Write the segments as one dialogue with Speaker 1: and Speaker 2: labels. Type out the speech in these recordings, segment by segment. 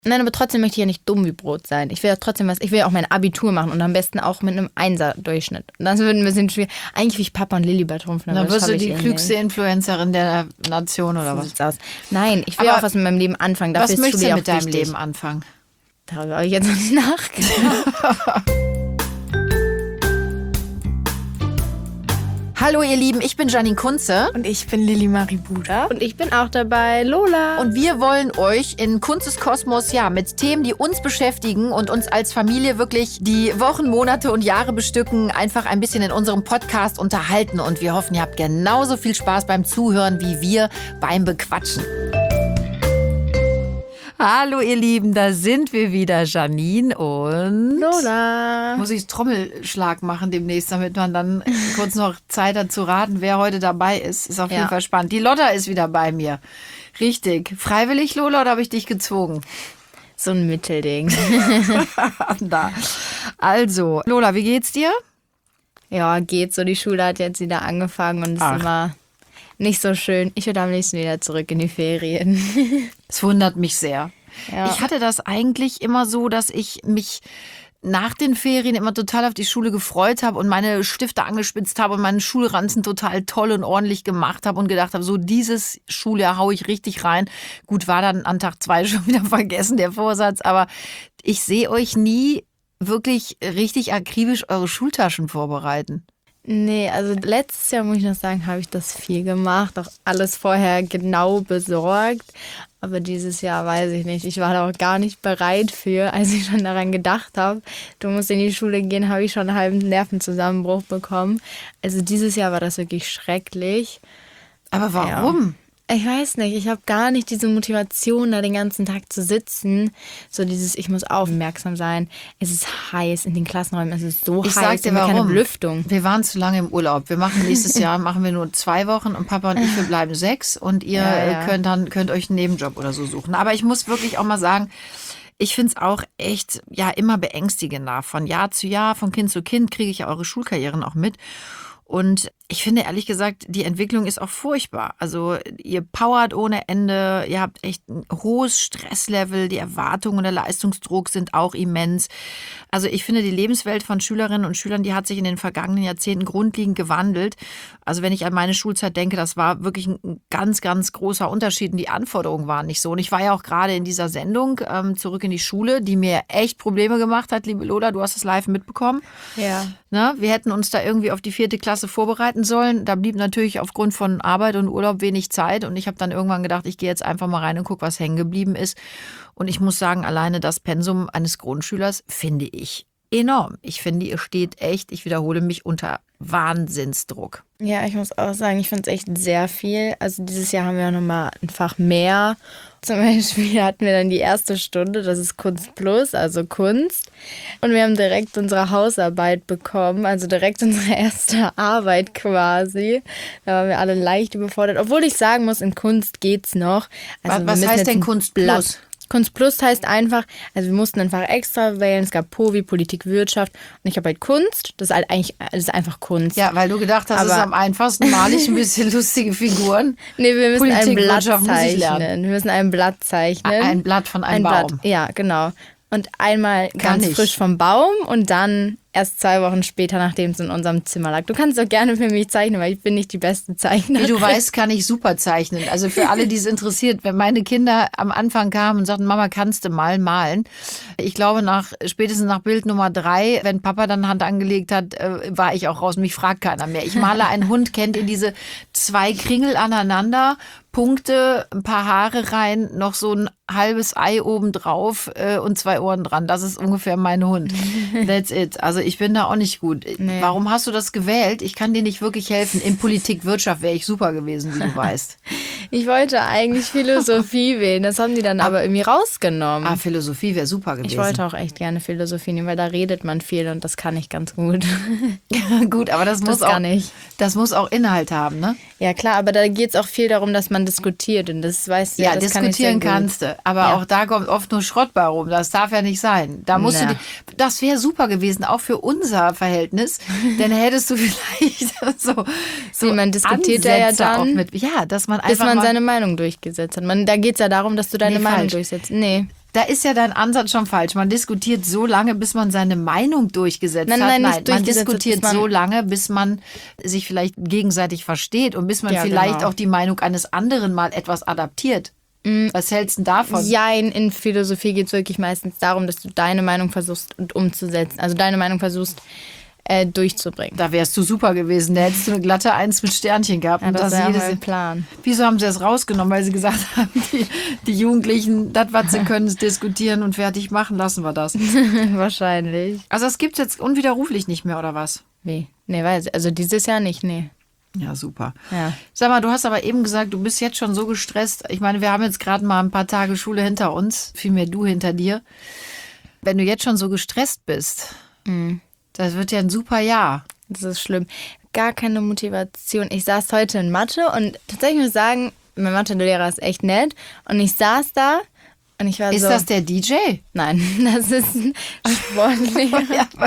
Speaker 1: Nein, aber trotzdem möchte ich ja nicht dumm wie Brot sein. Ich will ja trotzdem ich will ja auch mein Abitur machen und am besten auch mit einem 1er-Durchschnitt. Und das wird ein bisschen schwierig. Eigentlich will ich Papa und Lilibert rumpfen.
Speaker 2: Dann wirst du die klügste Influencerin der Nation oder was?
Speaker 1: Aus. Nein, ich will auch was mit meinem Leben anfangen. Dafür
Speaker 2: was möchtest du mit deinem
Speaker 1: wichtig.
Speaker 2: Leben anfangen?
Speaker 1: Darüber habe ich jetzt noch nicht nachgedacht.
Speaker 2: Hallo ihr Lieben, ich bin Janine Kunze.
Speaker 3: Und ich bin Lili Marie Buda.
Speaker 1: Und ich bin auch dabei, Lola.
Speaker 2: Und wir wollen euch in Kunzes Kosmos mit Themen, die uns beschäftigen und uns als Familie wirklich die Wochen, Monate und Jahre bestücken, einfach ein bisschen in unserem Podcast unterhalten. Und wir hoffen, ihr habt genauso viel Spaß beim Zuhören wie wir beim Bequatschen. Hallo ihr Lieben, da sind wir wieder, Janine und
Speaker 1: Lola.
Speaker 2: Muss ich Trommelschlag machen demnächst, damit man dann kurz noch Zeit hat zu raten, wer heute dabei ist. Ist auf jeden Fall spannend. Die Lotta ist wieder bei mir. Richtig. Freiwillig, Lola, oder habe ich dich gezwungen?
Speaker 1: So ein Mittelding.
Speaker 2: Da. Also, Lola, wie geht's dir?
Speaker 1: Ja, geht so. Die Schule hat jetzt wieder angefangen und ist immer nicht so schön. Ich würde am liebsten wieder zurück in die Ferien.
Speaker 2: Es wundert mich sehr.
Speaker 1: Ja.
Speaker 2: Ich hatte das eigentlich immer so, dass ich mich nach den Ferien immer total auf die Schule gefreut habe und meine Stifte angespitzt habe und meinen Schulranzen total toll und ordentlich gemacht habe und gedacht habe, so dieses Schuljahr haue ich richtig rein. Gut, war dann an Tag 2 schon wieder vergessen, der Vorsatz, aber ich sehe euch nie wirklich richtig akribisch eure Schultaschen vorbereiten.
Speaker 1: Nee, also letztes Jahr, muss ich noch sagen, habe ich das viel gemacht, auch alles vorher genau besorgt. Aber dieses Jahr weiß ich nicht. Ich war da auch gar nicht bereit für, als ich schon daran gedacht habe, du musst in die Schule gehen, habe ich schon einen halben Nervenzusammenbruch bekommen. Also dieses Jahr war das wirklich schrecklich.
Speaker 2: Aber warum?
Speaker 1: Ja. Ich weiß nicht, ich habe gar nicht diese Motivation, da den ganzen Tag zu sitzen. So dieses, ich muss aufmerksam sein. Es ist heiß in den Klassenräumen, es ist so heiß.
Speaker 2: Ich sag dir
Speaker 1: wir haben
Speaker 2: warum.
Speaker 1: keine Belüftung.
Speaker 2: Wir waren zu lange im Urlaub. Wir machen nächstes Jahr machen wir nur 2 Wochen und Papa und ich, wir bleiben 6 und ihr könnt euch einen Nebenjob oder so suchen. Aber ich muss wirklich auch mal sagen, ich finde es auch echt immer beängstigender. Von Jahr zu Jahr, von Kind zu Kind kriege ich ja eure Schulkarrieren auch mit. Und ich finde ehrlich gesagt, die Entwicklung ist auch furchtbar. Also ihr powert ohne Ende, ihr habt echt ein hohes Stresslevel, die Erwartungen und der Leistungsdruck sind auch immens. Also ich finde, die Lebenswelt von Schülerinnen und Schülern, die hat sich in den vergangenen Jahrzehnten grundlegend gewandelt. Also wenn ich an meine Schulzeit denke, das war wirklich ein ganz, ganz großer Unterschied und die Anforderungen waren nicht so. Und ich war ja auch gerade in dieser Sendung Zurück in die Schule, die mir echt Probleme gemacht hat, liebe Lola, du hast es live mitbekommen.
Speaker 1: Ja.
Speaker 2: Na, wir hätten uns da irgendwie auf die 4. Klasse vorbereiten sollen. Da blieb natürlich aufgrund von Arbeit und Urlaub wenig Zeit. Und ich habe dann irgendwann gedacht, ich gehe jetzt einfach mal rein und gucke, was hängen geblieben ist. Und ich muss sagen, alleine das Pensum eines Grundschülers finde ich enorm. Ich finde, ihr steht echt, ich wiederhole mich, unter Wahnsinnsdruck.
Speaker 1: Ja, ich muss auch sagen, ich finde es echt sehr viel. Also dieses Jahr haben wir ja nochmal ein Fach mehr. Zum Beispiel hatten wir dann die erste Stunde, das ist Kunst Plus, also Kunst. Und wir haben direkt unsere Hausarbeit bekommen, also direkt unsere erste Arbeit quasi. Da waren wir alle leicht überfordert. Obwohl ich sagen muss, in Kunst geht's noch. Also
Speaker 2: was heißt denn Kunst Plus?
Speaker 1: Kunst Plus heißt einfach, also wir mussten einfach extra wählen, es gab POVI, Politik, Wirtschaft und ich habe halt Kunst, das ist halt eigentlich, das ist einfach Kunst.
Speaker 2: Ja, weil du gedacht hast, es ist am einfachsten, mal ich ein bisschen lustige Figuren.
Speaker 1: Nee, wir müssen
Speaker 2: Politik,
Speaker 1: ein Blatt
Speaker 2: Wirtschaft muss ich lernen.
Speaker 1: zeichnen. Wir müssen ein Blatt zeichnen.
Speaker 2: Ein Blatt von einem Baum.
Speaker 1: Blatt, ja, genau. Und einmal ganz
Speaker 2: nicht.
Speaker 1: frisch vom Baum und dann erst 2 Wochen später, nachdem es in unserem Zimmer lag. Du kannst doch gerne für mich zeichnen, weil ich bin nicht die beste Zeichnerin.
Speaker 2: Wie du weißt, kann ich super zeichnen. Also für alle, die es interessiert, wenn meine Kinder am Anfang kamen und sagten, Mama, kannst du mal malen? Ich glaube, spätestens nach Bild Nummer 3, wenn Papa dann Hand angelegt hat, war ich auch raus. Mich fragt keiner mehr. Ich male einen Hund, kennt ihr diese 2 Kringel aneinander, Punkte, ein paar Haare rein, noch so ein halbes Ei oben drauf und 2 Ohren dran. Das ist ungefähr mein Hund. That's it. Also ich bin da auch nicht gut.
Speaker 1: Nee.
Speaker 2: Warum hast du das gewählt? Ich kann dir nicht wirklich helfen. In Politik, Wirtschaft wäre ich super gewesen, wie du weißt.
Speaker 1: Ich wollte eigentlich Philosophie wählen, das haben die dann aber irgendwie rausgenommen.
Speaker 2: Philosophie wäre super gewesen.
Speaker 1: Ich wollte auch echt gerne Philosophie nehmen, weil da redet man viel und das kann ich ganz gut.
Speaker 2: Gut, aber das muss auch Inhalt haben, ne?
Speaker 1: Ja klar, aber da geht es auch viel darum, dass man diskutiert und das weißt du
Speaker 2: ja,
Speaker 1: das kann ich sehr
Speaker 2: diskutieren
Speaker 1: gut.
Speaker 2: kannst du. Aber auch da kommt oft nur Schrott bei rum. Das darf ja nicht sein. Da musst das wäre super gewesen, auch für unser Verhältnis. Denn hättest du vielleicht so
Speaker 1: nee, man diskutiert ja
Speaker 2: Ansätze
Speaker 1: dann,
Speaker 2: auch mit, dass man einfach
Speaker 1: bis man seine Meinung durchgesetzt hat. Da geht es ja darum, dass du deine Meinung durchsetzt. Nee.
Speaker 2: Da ist ja dein Ansatz schon falsch. Man diskutiert so lange, bis man seine Meinung durchgesetzt hat. Nein, man diskutiert so lange, bis man sich vielleicht gegenseitig versteht und bis man vielleicht auch die Meinung eines anderen mal etwas adaptiert. Was hältst du davon?
Speaker 1: Ja, in Philosophie geht es wirklich meistens darum, dass du deine Meinung versuchst umzusetzen. Also deine Meinung versuchst durchzubringen.
Speaker 2: Da wärst du super gewesen. Da hättest du eine glatte 1 mit Sternchen gehabt.
Speaker 1: Ja,
Speaker 2: und
Speaker 1: das wäre mein Plan.
Speaker 2: Wieso haben sie das rausgenommen? Weil sie gesagt haben, die Jugendlichen, das, was sie können, ist diskutieren und fertig machen, lassen wir das.
Speaker 1: Wahrscheinlich.
Speaker 2: Also das gibt es jetzt unwiderruflich nicht mehr, oder was?
Speaker 1: Wie? Nee, also dieses Jahr nicht, nee.
Speaker 2: Ja, super.
Speaker 1: Ja.
Speaker 2: Sag mal, du hast aber eben gesagt, du bist jetzt schon so gestresst. Ich meine, wir haben jetzt gerade mal ein paar Tage Schule hinter uns, vielmehr du hinter dir. Wenn du jetzt schon so gestresst bist, das wird ja ein super Jahr.
Speaker 1: Das ist schlimm. Gar keine Motivation. Ich saß heute in Mathe und tatsächlich muss ich sagen, mein Mathelehrer ist echt nett. Und ich saß da und ich war
Speaker 2: Ist das der DJ?
Speaker 1: Nein, das ist ein Sportlehrer.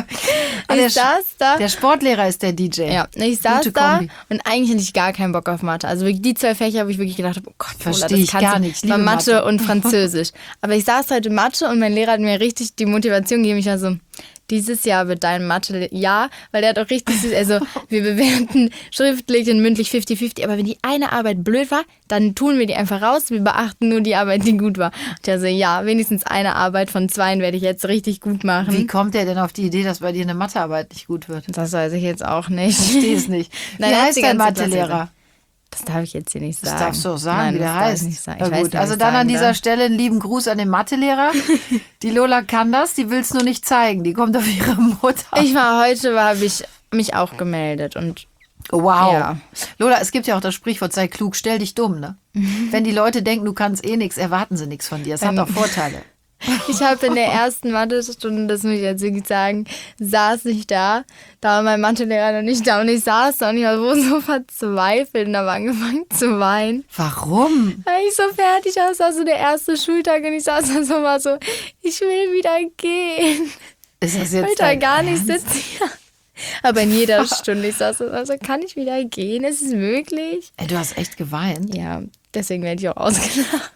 Speaker 2: Ich saß da. Der Sportlehrer ist der DJ.
Speaker 1: Ja, ich saß da und eigentlich hatte ich gar keinen Bock auf Mathe. Also wirklich die 2 Fächer, wo ich wirklich gedacht habe, oh Gott,
Speaker 2: verstehe ich gar nicht.
Speaker 1: War Mathe und Französisch. Aber ich saß heute Mathe und mein Lehrer hat mir richtig die Motivation gegeben. Ich war so, dieses Jahr wird dein Mathe-Jahr, weil der hat auch richtig, also wir bewerten schriftlich und mündlich 50-50, aber wenn die eine Arbeit blöd war, dann tun wir die einfach raus, wir beachten nur die Arbeit, die gut war. Und also ja, wenigstens eine Arbeit von 2 werde ich jetzt richtig gut machen.
Speaker 2: Wie kommt der denn auf die Idee, dass bei dir eine Mathearbeit nicht gut wird?
Speaker 1: Das weiß ich jetzt auch nicht.
Speaker 2: Ich verstehe es nicht. Wie heißt dein Mathelehrer?
Speaker 1: Das darf ich jetzt hier nicht sagen.
Speaker 2: Das darfst du auch sagen,
Speaker 1: Nein,
Speaker 2: wie der heißt.
Speaker 1: Nicht sagen.
Speaker 2: Na gut, nicht, also dann an dieser Stelle einen lieben Gruß an den Mathelehrer. Die Lola kann das, die will es nur nicht zeigen. Die kommt auf ihre Mutter.
Speaker 1: Habe ich mich auch gemeldet und
Speaker 2: wow.
Speaker 1: Ja.
Speaker 2: Lola, es gibt ja auch das Sprichwort, sei klug, stell dich dumm, ne? Wenn die Leute denken, du kannst eh nichts, erwarten sie nichts von dir. Es hat auch Vorteile.
Speaker 1: Ich habe in der ersten Mathestunde, das muss ich jetzt wirklich sagen, saß ich da war mein Mathelehrer noch nicht da und ich saß da und ich war so verzweifelt und habe angefangen zu weinen.
Speaker 2: Warum?
Speaker 1: Weil ich so fertig war, es war so der erste Schultag und ich saß da so mal so, ich will wieder gehen.
Speaker 2: Ist das jetzt
Speaker 1: ich wollte da gar nicht sitzen. Ja. Aber in jeder Stunde, ich saß da so, kann ich wieder gehen? Ist es möglich?
Speaker 2: Ey, du hast echt geweint?
Speaker 1: Ja, deswegen werde ich auch ausgelacht.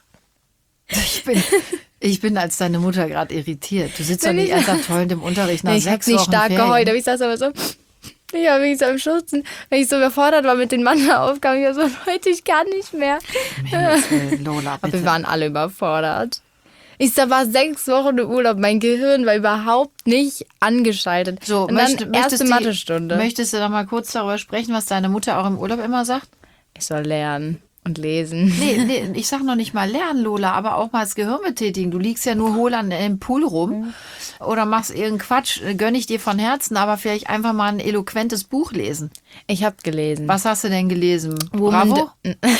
Speaker 2: Ich bin als deine Mutter gerade irritiert. Du sitzt doch nicht ernsthaft heulend im Unterricht nach 6 Wochen
Speaker 1: Ich habe nicht stark
Speaker 2: Ferien.
Speaker 1: geheult, aber ich saß aber so, ich war wirklich so am Schürzen, weil ich so überfordert war mit den Matheaufgaben. Ich war so, Leute, ich kann nicht mehr.
Speaker 2: Lola, bitte.
Speaker 1: Aber wir waren alle überfordert. Ich war 6 Wochen im Urlaub, mein Gehirn war überhaupt nicht angeschaltet.
Speaker 2: So,
Speaker 1: und dann erste Mathestunde.
Speaker 2: Möchtest du noch mal kurz darüber sprechen, was deine Mutter auch im Urlaub immer sagt?
Speaker 1: Ich soll lernen und lesen.
Speaker 2: Nee, ich sag noch nicht mal lernen, Lola, aber auch mal das Gehirn betätigen. Du liegst ja nur hohl an dem Pool rum oder machst irgendeinen Quatsch, gönn ich dir von Herzen, aber vielleicht einfach mal ein eloquentes Buch lesen.
Speaker 1: Ich habe gelesen.
Speaker 2: Was hast du denn gelesen? Bravo?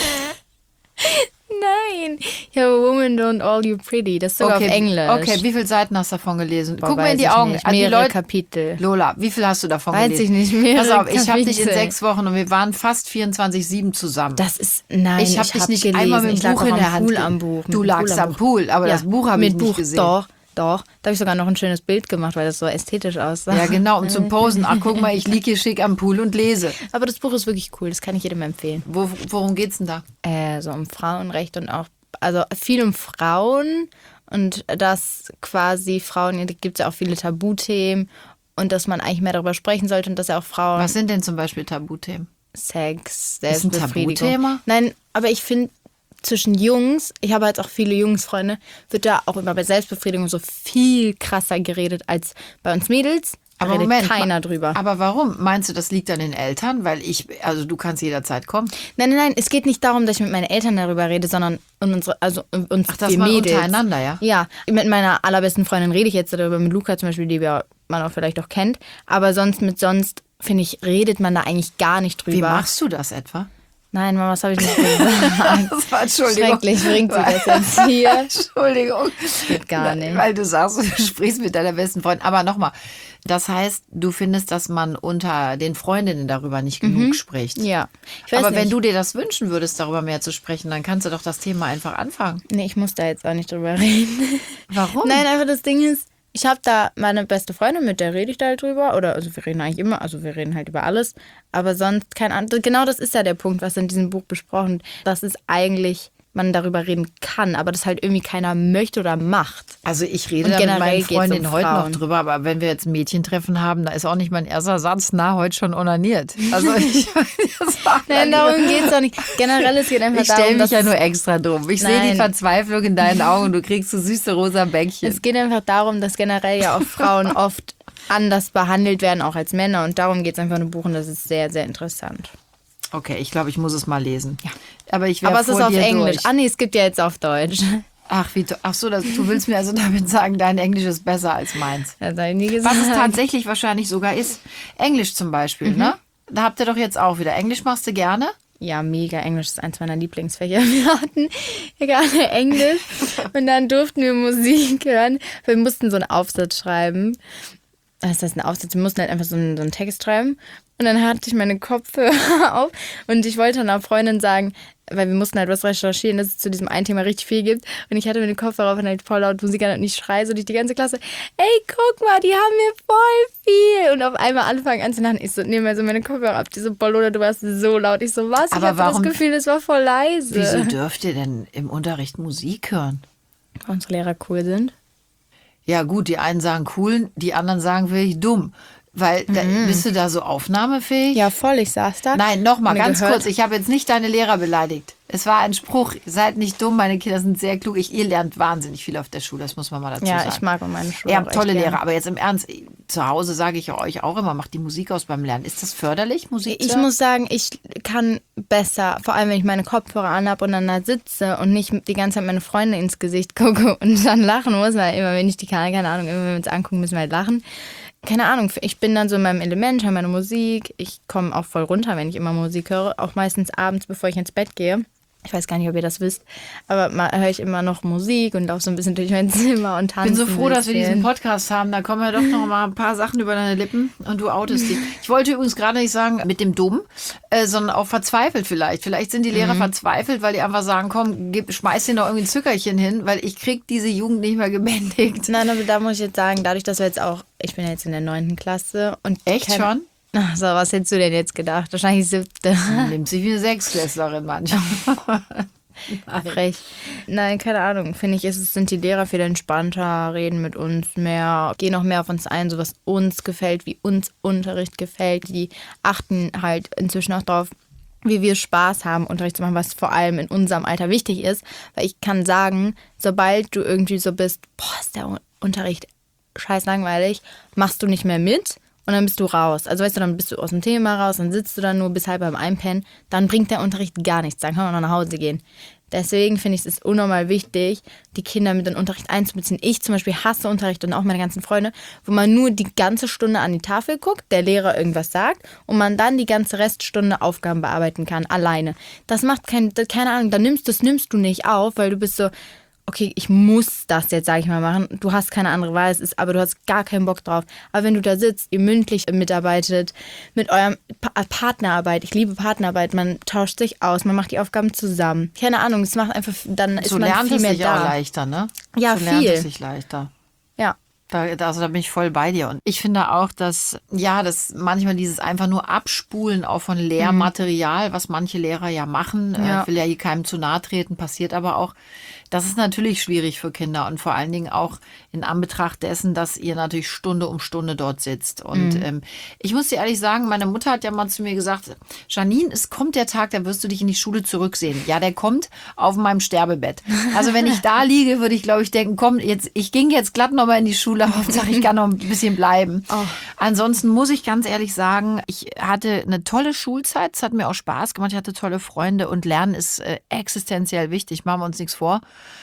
Speaker 1: Nein, ich habe Woman Don't All You Pretty. Das ist sogar auf Englisch.
Speaker 2: Okay, wie viele Seiten hast du davon gelesen?
Speaker 1: Boah,
Speaker 2: guck mir in die Augen.
Speaker 1: Nicht. Mehrere Kapitel.
Speaker 2: Lola, wie viel hast du davon gelesen?
Speaker 1: Weiß ich nicht, mehrere
Speaker 2: Pass auf, ich habe
Speaker 1: Kapitel.
Speaker 2: dich in 6 Wochen und wir waren fast 24/7 zusammen.
Speaker 1: Nein,
Speaker 2: ich habe dich nicht
Speaker 1: gelesen.
Speaker 2: einmal mit dem Buch in der Hand.
Speaker 1: Pool am Buch.
Speaker 2: Du lagst am Pool, aber das Buch habe ich nicht gesehen.
Speaker 1: Doch. Da habe ich sogar noch ein schönes Bild gemacht, weil das so ästhetisch aussah.
Speaker 2: Ja, genau, um zum Posen. Ach, guck mal, ich liege hier schick am Pool und lese.
Speaker 1: Aber das Buch ist wirklich cool, das kann ich jedem empfehlen.
Speaker 2: Worum geht's denn da?
Speaker 1: So um Frauenrecht und auch, also viel um Frauen und dass quasi Frauen, da gibt es ja auch viele Tabuthemen und dass man eigentlich mehr darüber sprechen sollte und dass ja auch Frauen...
Speaker 2: Was sind denn zum Beispiel Tabuthemen?
Speaker 1: Sex,
Speaker 2: Ist ein
Speaker 1: Selbstbefriedigung.
Speaker 2: Tabuthema?
Speaker 1: Nein, aber ich finde, zwischen Jungs, ich habe jetzt auch viele Jungsfreunde, wird da auch immer bei Selbstbefriedigung so viel krasser geredet als bei uns Mädels. Da
Speaker 2: Aber
Speaker 1: redet
Speaker 2: Moment,
Speaker 1: keiner drüber.
Speaker 2: Aber warum? Meinst du, das liegt an den Eltern? Weil du kannst jederzeit kommen.
Speaker 1: Nein, es geht nicht darum, dass ich mit meinen Eltern darüber rede, sondern uns
Speaker 2: das
Speaker 1: wir
Speaker 2: mal
Speaker 1: Mädels.
Speaker 2: untereinander, ja?
Speaker 1: Ja, mit meiner allerbesten Freundin rede ich jetzt darüber, mit Luca zum Beispiel, die man auch vielleicht auch kennt. Aber sonst, finde ich, redet man da eigentlich gar nicht drüber.
Speaker 2: Wie machst du das etwa?
Speaker 1: Nein, Mama, das habe ich nicht gesagt.
Speaker 2: Das war, Entschuldigung.
Speaker 1: Schrecklich bringt sie das jetzt hier.
Speaker 2: Entschuldigung.
Speaker 1: Geht gar nicht.
Speaker 2: Weil du sagst, du sprichst mit deiner besten Freundin. Aber nochmal, das heißt, du findest, dass man unter den Freundinnen darüber nicht genug spricht.
Speaker 1: Ja. Ich weiß
Speaker 2: Aber
Speaker 1: nicht.
Speaker 2: wenn du dir das wünschen würdest, darüber mehr zu sprechen, dann kannst du doch das Thema einfach anfangen.
Speaker 1: Nee, ich muss da jetzt auch nicht drüber reden.
Speaker 2: Warum?
Speaker 1: Nein, einfach das Ding ist, ich habe da meine beste Freundin, mit der rede ich da halt drüber. Also wir reden eigentlich immer, also wir reden halt über alles. Aber sonst kein anderes. Genau das ist ja der Punkt, was in diesem Buch besprochen wird. Das ist eigentlich, man darüber reden kann, aber das halt irgendwie keiner möchte oder macht.
Speaker 2: Also ich rede
Speaker 1: Und
Speaker 2: da mit
Speaker 1: generell
Speaker 2: meinen
Speaker 1: geht's
Speaker 2: Freundinnen
Speaker 1: um
Speaker 2: heute noch
Speaker 1: Frauen.
Speaker 2: drüber, aber wenn wir jetzt ein Mädchentreffen haben, da ist auch nicht mein erster Satz, na, heute schon onaniert. Also
Speaker 1: Nein, darum geht es doch nicht. Generell, es geht einfach
Speaker 2: ich stelle
Speaker 1: darum,
Speaker 2: mich ja
Speaker 1: dass
Speaker 2: nur extra drum. Ich sehe die
Speaker 1: Nein.
Speaker 2: Verzweiflung in deinen Augen, du kriegst so süße rosa Bäckchen.
Speaker 1: es geht einfach darum, dass generell ja auch Frauen oft anders behandelt werden, auch als Männer. Und darum geht es einfach in einem Buch und das ist sehr, sehr interessant.
Speaker 2: Okay, ich glaube, ich muss es mal lesen. Ja. Aber es
Speaker 1: ist auf Englisch. Nee, es gibt ja jetzt auf Deutsch.
Speaker 2: Ach so, du willst mir also damit sagen, dein Englisch ist besser als meins.
Speaker 1: Das habe ich nie gesagt.
Speaker 2: Was es tatsächlich wahrscheinlich sogar ist. Englisch zum Beispiel, ne? Da habt ihr doch jetzt auch wieder. Englisch machst du gerne?
Speaker 1: Ja, mega. Englisch ist eins meiner Lieblingsfächer. Wir hatten gerade Englisch und dann durften wir Musik hören. Wir mussten so einen Aufsatz schreiben. Das heißt, ein Aufsatz, wir mussten halt einfach so einen Text schreiben. Und dann hatte ich meine Kopfhörer auf und ich wollte einer Freundin sagen, weil wir mussten halt was recherchieren, dass es zu diesem einen Thema richtig viel gibt. Und ich hatte mir den Kopfhörer auf und halt voll laut Musik an und ich schreie so durch die ganze Klasse, ey, guck mal, die haben mir voll viel. Und auf einmal anfangen an zu lachen. Ich so, nehme mir so meine Kopfhörer ab. Die so, Bolona, du warst so laut. Ich so, was?
Speaker 2: Aber
Speaker 1: ich hatte
Speaker 2: warum-
Speaker 1: das Gefühl, es war voll leise.
Speaker 2: Wieso dürft ihr denn im Unterricht Musik hören?
Speaker 1: Weil unsere Lehrer cool sind.
Speaker 2: Ja gut, die einen sagen cool, die anderen sagen wirklich dumm. Weil bist du da so aufnahmefähig?
Speaker 1: Ja, voll, ich saß da.
Speaker 2: Nein, nochmal,
Speaker 1: Mir
Speaker 2: ganz
Speaker 1: gehört-
Speaker 2: kurz. Ich habe jetzt nicht deine Lehrer beleidigt. Es war ein Spruch. Seid nicht dumm, meine Kinder sind sehr klug. Ihr lernt wahnsinnig viel auf der Schule, das muss man mal dazu
Speaker 1: Ja,
Speaker 2: sagen.
Speaker 1: ich mag meine Schule.
Speaker 2: Ihr
Speaker 1: auch
Speaker 2: habt tolle
Speaker 1: echt
Speaker 2: Lehrer,
Speaker 1: gerne.
Speaker 2: aber jetzt im Ernst, zu Hause sage ich euch auch immer, macht die Musik aus beim Lernen. Ist das förderlich, Musik zu
Speaker 1: Ich
Speaker 2: hören?
Speaker 1: muss sagen, ich kann besser, vor allem wenn ich meine Kopfhörer anhab und dann da sitze und nicht die ganze Zeit meine Freunde ins Gesicht gucke und dann lachen muss, weil immer wenn ich die kann, keine Ahnung, immer wenn wir uns angucken, müssen wir halt lachen. Keine Ahnung, ich bin dann so in meinem Element, höre meine Musik. Ich komme auch voll runter, wenn ich immer Musik höre. Auch meistens abends, bevor ich ins Bett gehe. Ich weiß gar nicht, ob ihr das wisst, aber mal höre ich immer noch Musik und laufe so ein bisschen durch mein Zimmer und
Speaker 2: Ich
Speaker 1: tanze.
Speaker 2: bin so froh,
Speaker 1: ein
Speaker 2: dass wir diesen
Speaker 1: bisschen.
Speaker 2: Podcast haben. Da kommen ja doch noch mal ein paar Sachen über deine Lippen und du outest dich. Ich wollte übrigens gerade nicht sagen mit dem Dumm, sondern auch verzweifelt vielleicht. Vielleicht sind die Lehrer verzweifelt, weil die einfach sagen, komm, schmeiß dir noch irgendwie ein Zückerchen hin, weil ich krieg diese Jugend nicht mehr gebändigt.
Speaker 1: Nein, aber da muss ich jetzt sagen, dadurch, dass wir jetzt auch, ich bin ja jetzt in der 9. Klasse. Und
Speaker 2: Echt schon?
Speaker 1: Ach so, was hättest du denn jetzt gedacht? Wahrscheinlich 7.
Speaker 2: Nimmt sich wie eine Sechsklässlerin manchmal.
Speaker 1: Frech. Nein, keine Ahnung. Finde ich, sind die Lehrer viel entspannter, reden mit uns mehr, gehen auch mehr auf uns ein, so was uns gefällt, wie uns Unterricht gefällt. Die achten halt inzwischen auch drauf, wie wir Spaß haben, Unterricht zu machen, was vor allem in unserem Alter wichtig ist. Weil ich kann sagen, sobald du irgendwie so bist, boah, ist der Unterricht scheiß langweilig, machst du nicht mehr mit. Und dann bist du raus. Also weißt du, dann bist du aus dem Thema raus, dann sitzt du dann nur bis halb beim Einpennen. Dann bringt der Unterricht gar nichts. Dann kann man noch nach Hause gehen. Deswegen finde ich es unnormal wichtig, die Kinder mit in den Unterricht einzubeziehen. Ich zum Beispiel hasse Unterricht und auch meine ganzen Freunde, wo man nur die ganze Stunde an die Tafel guckt, der Lehrer irgendwas sagt und man dann die ganze Reststunde Aufgaben bearbeiten kann, alleine. Das macht keine Ahnung, das nimmst du nicht auf, weil du bist so, okay, ich muss das jetzt, sage ich mal, machen. Du hast keine andere Wahl, aber du hast gar keinen Bock drauf. Aber wenn du da sitzt, ihr mündlich mitarbeitet, mit eurem Partnerarbeit, ich liebe Partnerarbeit, man tauscht sich aus, man macht die Aufgaben zusammen. Keine Ahnung, es macht einfach, dann ist
Speaker 2: So
Speaker 1: man
Speaker 2: lernt
Speaker 1: viel
Speaker 2: es
Speaker 1: mehr
Speaker 2: sich
Speaker 1: da.
Speaker 2: auch leichter, ne?
Speaker 1: Ja,
Speaker 2: so lernt
Speaker 1: viel.
Speaker 2: es sich leichter.
Speaker 1: Ja.
Speaker 2: Da bin ich voll bei dir. Und ich finde auch, dass manchmal dieses einfach nur Abspulen auch von Lehrmaterial, was manche Lehrer ja machen,
Speaker 1: Ja.
Speaker 2: will ja hier keinem zu nahe treten, passiert aber auch. Das ist natürlich schwierig für Kinder und vor allen Dingen auch in Anbetracht dessen, dass ihr natürlich Stunde um Stunde dort sitzt. Und ich muss dir ehrlich sagen, meine Mutter hat ja mal zu mir gesagt, Janine, es kommt der Tag, da wirst du dich in die Schule zurücksehen. Ja, der kommt auf meinem Sterbebett. Also wenn ich da liege, würde ich, glaube ich, denken, komm, ich ging jetzt glatt nochmal in die Schule, Hauptsache ich kann noch ein bisschen bleiben.
Speaker 1: Oh.
Speaker 2: Ansonsten muss ich ganz ehrlich sagen, ich hatte eine tolle Schulzeit, es hat mir auch Spaß gemacht, ich hatte tolle Freunde und Lernen ist existenziell wichtig, machen wir uns nichts vor.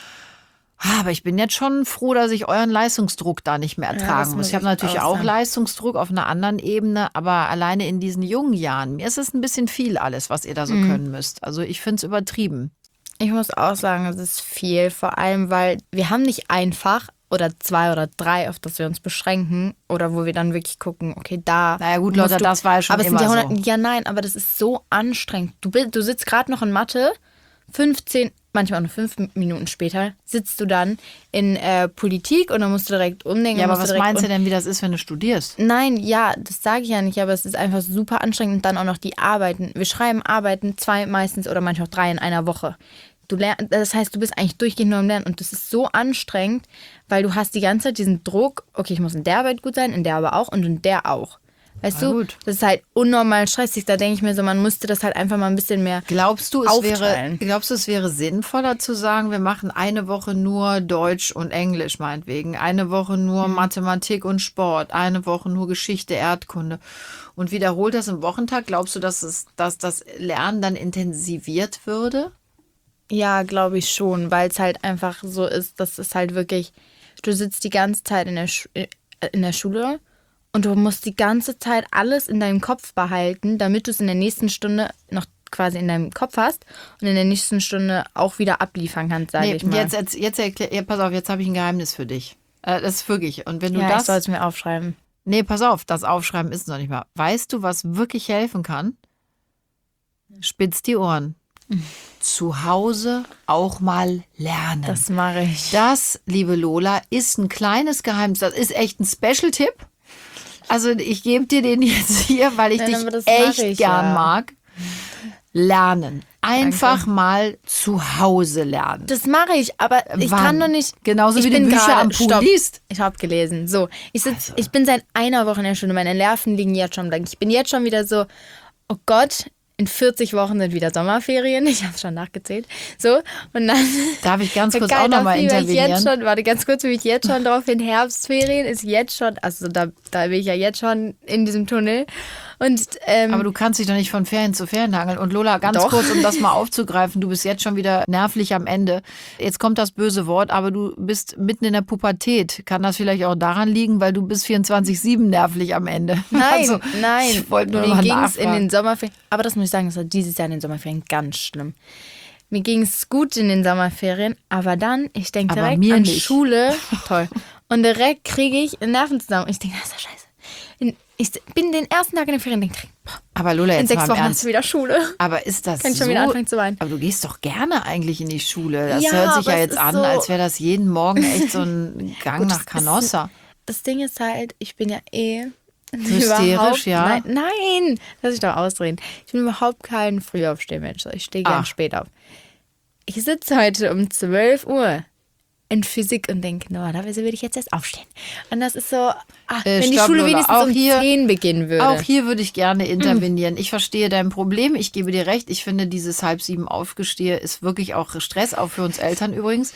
Speaker 2: Aber ich bin jetzt schon froh, dass ich euren Leistungsdruck da nicht mehr
Speaker 1: das
Speaker 2: ertragen muss.
Speaker 1: muss
Speaker 2: Ich habe
Speaker 1: ich
Speaker 2: natürlich
Speaker 1: auch
Speaker 2: auch
Speaker 1: sagen.
Speaker 2: Leistungsdruck auf einer anderen Ebene, aber alleine in diesen jungen Jahren, mir ist es ein bisschen viel alles, was ihr da so können müsst. Also ich finde es übertrieben.
Speaker 1: Ich muss auch sagen, es ist viel, vor allem, weil wir haben nicht ein Fach oder 2 oder 3, auf das wir uns beschränken oder wo wir dann wirklich gucken, okay, da.
Speaker 2: Naja gut,
Speaker 1: musst
Speaker 2: Lotta, das war ja schon
Speaker 1: aber es
Speaker 2: immer
Speaker 1: sind ja
Speaker 2: so.
Speaker 1: 100, ja, nein, aber das ist so anstrengend. Du sitzt gerade noch in Mathe, 15, manchmal auch nur 5 Minuten später, sitzt du dann in Politik und dann musst du direkt umdenken.
Speaker 2: Ja, aber
Speaker 1: musst
Speaker 2: was
Speaker 1: direkt
Speaker 2: meinst du denn, wie das ist, wenn du studierst?
Speaker 1: Nein, ja, das sage ich ja nicht, aber es ist einfach super anstrengend und dann auch noch die Arbeiten. Wir schreiben Arbeiten 2 meistens oder manchmal auch 3 in einer Woche. Das heißt, du bist eigentlich durchgehend nur am Lernen und das ist so anstrengend, weil du hast die ganze Zeit diesen Druck, okay, ich muss in der Arbeit gut sein, in der aber auch und in der auch. Weißt du,
Speaker 2: gut.
Speaker 1: das ist halt unnormal stressig. Da denke ich mir so, man müsste das halt einfach mal ein bisschen mehr
Speaker 2: Glaubst du,
Speaker 1: aufteilen.
Speaker 2: es wäre sinnvoller zu sagen, wir machen eine Woche nur Deutsch und Englisch meinetwegen, eine Woche nur Mathematik und Sport, eine Woche nur Geschichte, Erdkunde und wiederholt das im Wochentag? Glaubst du, dass das Lernen dann intensiviert würde?
Speaker 1: Ja, glaube ich schon, weil es halt einfach so ist, dass es halt wirklich, du sitzt die ganze Zeit in der Schule und du musst die ganze Zeit alles in deinem Kopf behalten, damit du es in der nächsten Stunde noch quasi in deinem Kopf hast und in der nächsten Stunde auch wieder abliefern kannst, sage ich mal.
Speaker 2: Jetzt erklär, pass auf, jetzt habe ich ein Geheimnis für dich. Das ist wirklich. Und wenn du
Speaker 1: ich soll es mir aufschreiben.
Speaker 2: Nee, pass auf, das Aufschreiben ist noch nicht mal. Weißt du, was wirklich helfen kann? Spitz die Ohren. Zu Hause auch mal lernen.
Speaker 1: Das mache ich.
Speaker 2: Das, liebe Lola, ist ein kleines Geheimnis. Das ist echt ein Special-Tipp. Also ich gebe dir den jetzt hier, weil ich dich echt gern mag. Lernen. Einfach mal zu Hause lernen.
Speaker 1: Das mache ich, aber ich kann doch nicht.
Speaker 2: Genauso wie du Bücher am Pool liest.
Speaker 1: Ich habe gelesen. So, ich bin seit einer Woche in der Schule. Meine Nerven liegen jetzt schon blank. Ich bin jetzt schon wieder so, oh Gott, in 40 Wochen sind wieder Sommerferien. Ich habe schon nachgezählt. So, und dann.
Speaker 2: Darf ich ganz kurz auch nochmal intervenieren?
Speaker 1: Warte, ganz kurz, wie ich jetzt schon drauf hin. Herbstferien ist jetzt schon, also da bin ich ja jetzt schon in diesem Tunnel. Und,
Speaker 2: aber du kannst dich doch nicht von Ferien zu Ferien hangeln. Und Lola, ganz kurz, um das mal aufzugreifen, du bist jetzt schon wieder nervlich am Ende. Jetzt kommt das böse Wort, aber du bist mitten in der Pubertät. Kann das vielleicht auch daran liegen, weil du bist 24/7 nervlich am Ende?
Speaker 1: Nein,
Speaker 2: Ich wollte nur
Speaker 1: mir
Speaker 2: mal
Speaker 1: ging es
Speaker 2: nachfragen.
Speaker 1: in den Sommerferien, aber das muss ich sagen, das war dieses Jahr in den Sommerferien ganz schlimm. Mir ging es gut in den Sommerferien, aber dann, ich denke direkt
Speaker 2: mir
Speaker 1: an
Speaker 2: nicht.
Speaker 1: Schule, toll. Und direkt kriege ich Nerven zusammen. Ich denke, das ist doch scheiße. Ich bin den ersten Tag in den Ferien und denke,
Speaker 2: aber Lola, jetzt
Speaker 1: in 6
Speaker 2: mal im
Speaker 1: Wochen
Speaker 2: Ernst.
Speaker 1: hast du wieder Schule.
Speaker 2: Aber ist das
Speaker 1: Kann ich
Speaker 2: so?
Speaker 1: schon wieder anfangen zu weinen.
Speaker 2: Aber du gehst doch gerne eigentlich in die Schule. Das
Speaker 1: Ja,
Speaker 2: hört sich ja
Speaker 1: aber es
Speaker 2: jetzt
Speaker 1: ist
Speaker 2: an,
Speaker 1: so-
Speaker 2: als wäre das jeden Morgen echt so ein Gang
Speaker 1: Gut,
Speaker 2: nach Canossa.
Speaker 1: Das Ding ist halt, ich bin ja
Speaker 2: Hysterisch, ja?
Speaker 1: Nein, lass ich doch ausreden. Ich bin überhaupt kein Frühaufstehmensch. Ich stehe gern spät auf. Ich sitze heute um 12 Uhr in Physik und denke, no, da will ich jetzt erst aufstehen. Und das ist so, wenn die
Speaker 2: Stopp,
Speaker 1: Schule
Speaker 2: Lola.
Speaker 1: wenigstens
Speaker 2: Auch
Speaker 1: um
Speaker 2: hier-
Speaker 1: 10 beginnen würde.
Speaker 2: Auch hier würde ich gerne intervenieren. Ich verstehe dein Problem. Ich gebe dir recht. Ich finde, dieses 6:30 Aufgestehe ist wirklich auch Stress, auch für uns Eltern übrigens.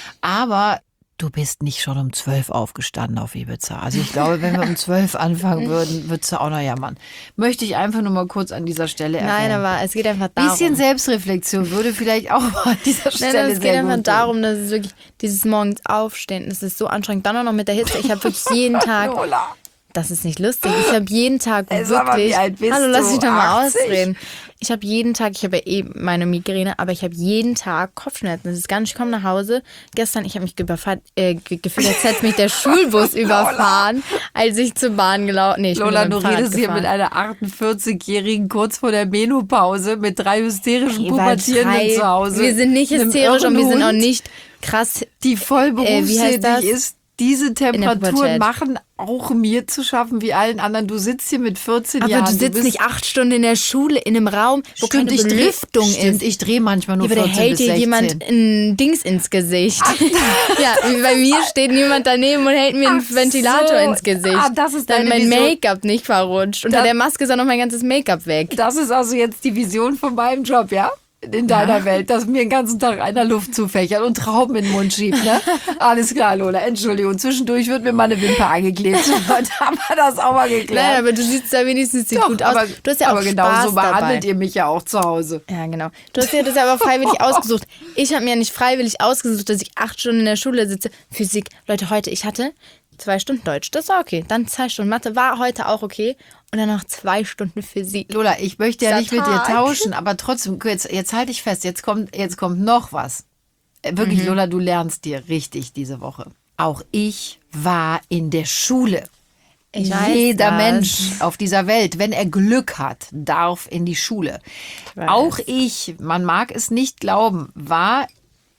Speaker 2: Aber du bist nicht schon um 12 aufgestanden auf Ibiza. Also ich glaube, wenn wir um 12 anfangen würden, würdest du auch noch jammern. Möchte ich einfach nur mal kurz an dieser Stelle erwähnen.
Speaker 1: Nein, aber es geht einfach darum.
Speaker 2: Bisschen Selbstreflexion würde vielleicht auch mal an dieser Stelle
Speaker 1: Nein, es geht
Speaker 2: sehr
Speaker 1: einfach
Speaker 2: gut
Speaker 1: darum, dass es wirklich dieses morgens Aufstehen, das ist so anstrengend. Dann auch noch mit der Hitze. Ich habe wirklich jeden Tag.
Speaker 2: Lola.
Speaker 1: Das ist nicht lustig. Ich habe jeden Tag
Speaker 2: Sag mal,
Speaker 1: wirklich.
Speaker 2: wie alt bist
Speaker 1: Hallo, lass
Speaker 2: du?
Speaker 1: mich doch mal
Speaker 2: 80?
Speaker 1: ausreden. Ich habe jeden Tag, ich habe ja eh meine Migräne, aber ich habe jeden Tag Kopfschmerzen. Das ist gar nicht, ich komme nach Hause. Gestern, ich habe mich gefühlt, als hätte mich der Schulbus überfahren, als ich zur Bahn gelaufen. Nee, ich
Speaker 2: Lola,
Speaker 1: bin
Speaker 2: du
Speaker 1: mit dem Fahrrad
Speaker 2: redest hier
Speaker 1: gefahren.
Speaker 2: mit einer 48-Jährigen kurz vor der Menopause mit 3 hysterischen Pubertierenden zu Hause.
Speaker 1: Wir sind nicht
Speaker 2: einem
Speaker 1: hysterisch und wir sind auch
Speaker 2: Irrenhund,
Speaker 1: nicht krass.
Speaker 2: die voll
Speaker 1: wie heißt das?
Speaker 2: berufstätig ist. Diese Temperaturen
Speaker 1: Pubertät.
Speaker 2: machen auch mir zu schaffen wie allen anderen. Du sitzt hier mit 14 Jahren.
Speaker 1: Aber du sitzt
Speaker 2: bist-
Speaker 1: nicht 8 Stunden in der Schule, in einem Raum, wo
Speaker 2: Stimmt,
Speaker 1: keine Belüftung
Speaker 2: stimmt,
Speaker 1: ist.
Speaker 2: ich drehe manchmal nur
Speaker 1: Ja, aber da
Speaker 2: 14
Speaker 1: hält
Speaker 2: bis
Speaker 1: dir
Speaker 2: 16.
Speaker 1: jemand ein Dings ins Gesicht. Ja, wie bei mir steht niemand daneben und hält mir einen
Speaker 2: Ach
Speaker 1: Ventilator
Speaker 2: so.
Speaker 1: ins Gesicht.
Speaker 2: Das ist
Speaker 1: Dann
Speaker 2: deine
Speaker 1: mein
Speaker 2: Vision.
Speaker 1: Make-up nicht verrutscht. Unter der Maske ist auch noch mein ganzes Make-up weg.
Speaker 2: Das ist also jetzt die Vision von meinem Job, ja? In deiner Welt, dass mir den ganzen Tag einer Luft zufächert und Trauben in den Mund schiebt, ne? Alles klar, Lola, Entschuldigung. Zwischendurch wird mir mal eine Wimper angeklebt. Heute haben wir das auch mal geklärt.
Speaker 1: Nein, aber du siehst da wenigstens sieht gut aus.
Speaker 2: aber,
Speaker 1: Du hast ja auch
Speaker 2: aber
Speaker 1: Spaß
Speaker 2: genau so behandelt
Speaker 1: dabei.
Speaker 2: ihr mich ja auch zu Hause.
Speaker 1: Ja, genau. Du hast dir das ja aber freiwillig ausgesucht. Ich habe mir ja nicht freiwillig ausgesucht, dass ich 8 Stunden in der Schule sitze. Physik. Leute, heute, ich hatte 2 Stunden Deutsch. Das war okay. Dann 2 Stunden Mathe war heute auch okay. Und dann noch 2 Stunden Physik.
Speaker 2: Lola, ich möchte ja
Speaker 1: Dieser
Speaker 2: nicht mit dir
Speaker 1: Tag.
Speaker 2: tauschen, aber trotzdem, jetzt halte ich fest, jetzt kommt noch was. Wirklich, Lola, du lernst dir richtig diese Woche. Auch ich war in der Schule.
Speaker 1: Ich weiß
Speaker 2: Jeder
Speaker 1: das.
Speaker 2: Mensch auf dieser Welt, wenn er Glück hat, darf in die Schule.
Speaker 1: weiß.
Speaker 2: Auch ich, man mag es nicht glauben, war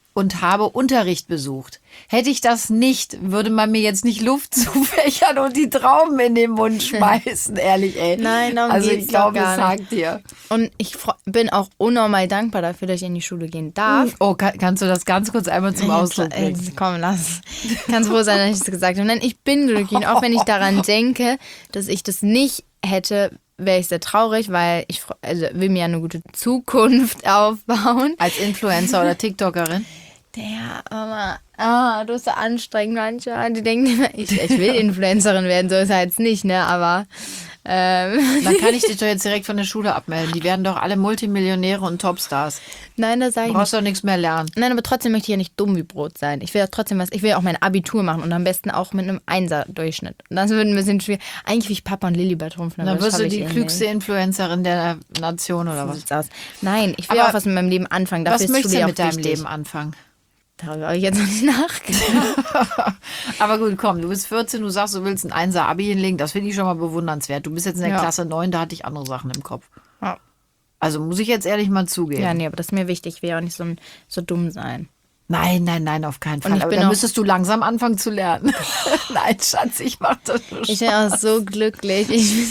Speaker 2: und habe Unterricht besucht. Hätte ich das nicht, würde man mir jetzt nicht Luft zufächern und die Trauben in den Mund schmeißen, ehrlich, ey.
Speaker 1: Nein, darum
Speaker 2: also
Speaker 1: geht's
Speaker 2: ich glaube,
Speaker 1: doch
Speaker 2: es
Speaker 1: gar nicht.
Speaker 2: sagt dir.
Speaker 1: Und ich bin auch unnormal dankbar dafür, dass ich in die Schule gehen darf.
Speaker 2: Oh, kannst du das ganz kurz einmal zum Ausdruck bringen?
Speaker 1: Komm, lass. Kannst froh sein, dass ich das gesagt habe. Nein, ich bin glücklich. Und auch wenn ich daran denke, dass ich das nicht hätte, wäre ich sehr traurig, weil ich will mir ja eine gute Zukunft aufbauen.
Speaker 2: Als Influencer oder TikTokerin?
Speaker 1: Ja, Mama, du bist so anstrengend manchmal. Die denken immer, ich will Influencerin werden, so ist es jetzt nicht, ne, aber...
Speaker 2: Dann kann ich dich doch jetzt direkt von der Schule abmelden. Die werden doch alle Multimillionäre und Topstars.
Speaker 1: Nein, das sage ich
Speaker 2: Du brauchst
Speaker 1: nicht.
Speaker 2: doch nichts mehr lernen.
Speaker 1: Nein, aber trotzdem möchte ich ja nicht dumm wie Brot sein. Ich will ja trotzdem ich will ja auch mein Abitur machen und am besten auch mit einem Einser-Durchschnitt. Und das wird ein bisschen schwierig. Eigentlich will ich Papa und Lilly übertrumpfen.
Speaker 2: Dann wirst du die klügste Influencerin der Nation oder was?
Speaker 1: Aus. Nein, ich will
Speaker 2: Aber
Speaker 1: auch was mit meinem Leben anfangen. Dafür
Speaker 2: Was
Speaker 1: ist
Speaker 2: möchtest
Speaker 1: Schule
Speaker 2: du
Speaker 1: ja
Speaker 2: mit
Speaker 1: auch
Speaker 2: deinem
Speaker 1: wichtig.
Speaker 2: Leben anfangen?
Speaker 1: Darüber habe ich jetzt noch nicht nachgedacht.
Speaker 2: Aber gut, komm, du bist 14, du sagst, du willst ein Einser-Abi hinlegen. Das finde ich schon mal bewundernswert. Du bist jetzt in der
Speaker 1: Ja.
Speaker 2: Klasse 9, da hatte ich andere Sachen im Kopf.
Speaker 1: Ja.
Speaker 2: Also muss ich jetzt ehrlich mal zugeben.
Speaker 1: Ja, nee, aber das ist mir wichtig. Ich will ja auch nicht so dumm sein.
Speaker 2: Nein, auf keinen Fall.
Speaker 1: ich
Speaker 2: Aber
Speaker 1: bin
Speaker 2: dann
Speaker 1: auch-
Speaker 2: müsstest du langsam anfangen zu lernen. Nein, Schatz, ich mach das nur
Speaker 1: Ich bin auch so glücklich.